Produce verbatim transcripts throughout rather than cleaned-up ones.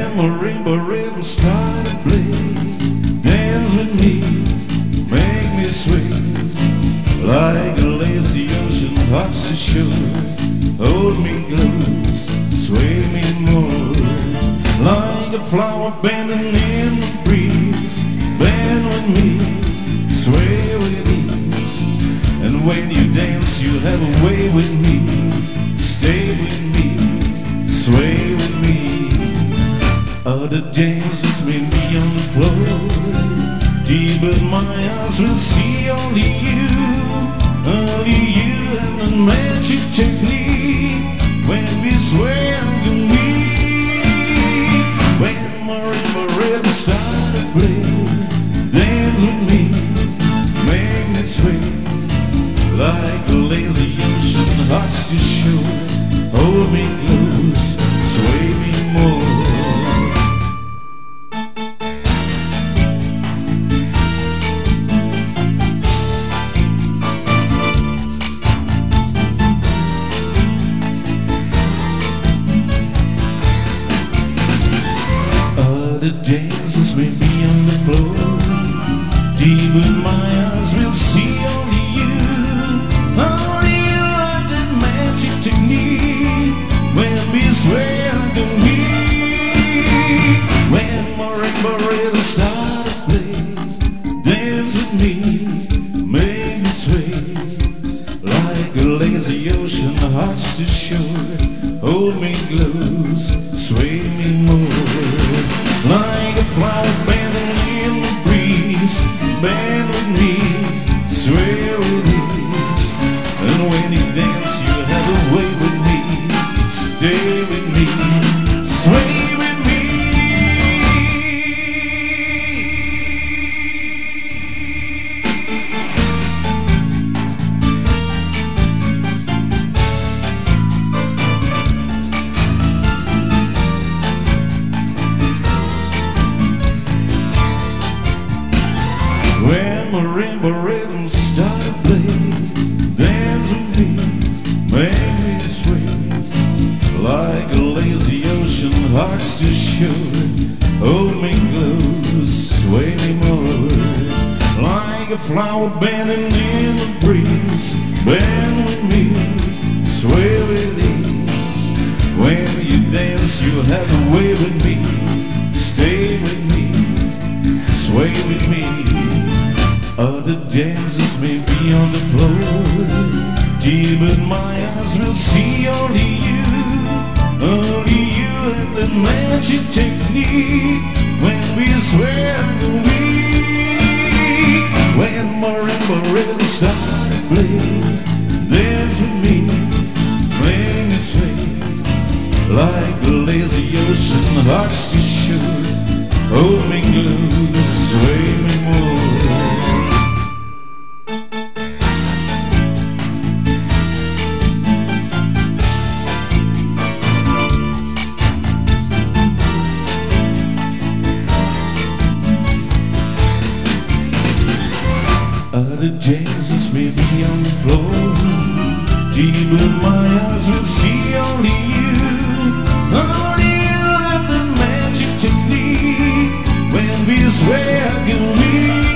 When marimba rhythm start to play, dance with me, make me sway like a lazy ocean hugs the shore. Hold me close, sway me more, like a flower bending in the breeze. Bend with me, sway with ease, and when you dance you have a way with me. Stay with me, sway with me. Other dances may be on the floor, deep but my eyes will see only you. Only you have the magic technique when we sway on me. When marimba rhythm start to play, dance with me, make me sway like a lazy ocean hugs the shore. Hold me close, sway me more. The dancers may be on the floor, deep in my eyes will see only you. Only you have that magic technique when we sway under me. When marimba rhythm start to play, dance with me, make me sway like a lazy ocean hugs the shore. Hold me close, sway me more, like a flower bending in the breeze. Bend with me, sway with ease, and when you dance you have a way with me. Stay with me, sway with me. When marimba rhythm start to play, dance with me, make me sway like a lazy ocean hugs the shore. Hold me close, sway me more, like a flower bending in the breeze. Bend with me, sway with ease, when you dance you have a way with me. Stay with me, sway with me. Other dancers may be on the floor, deep but my eyes will see only you. Only you have the magic technique when we sway under me. When marimba rhythm start to play, dance with me, make me sway like a lazy ocean hugs the shore. Hold me close, sway me more. Other dancers may be on the floor, deep in my eyes will see only you. Only you have the magic technique when we sway under me.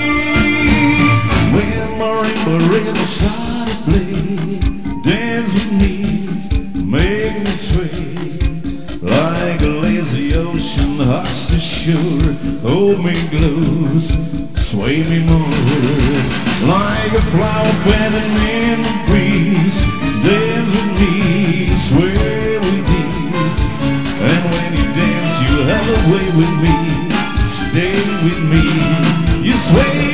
When marimba rhythm start to play, dance with me, make me sway like a lazy ocean hugs the shore. Hold me close, sway me more, like a flower bending in the breeze. Dance with me, sway with ease, and when you dance you have a way with me. Stay with me, you sway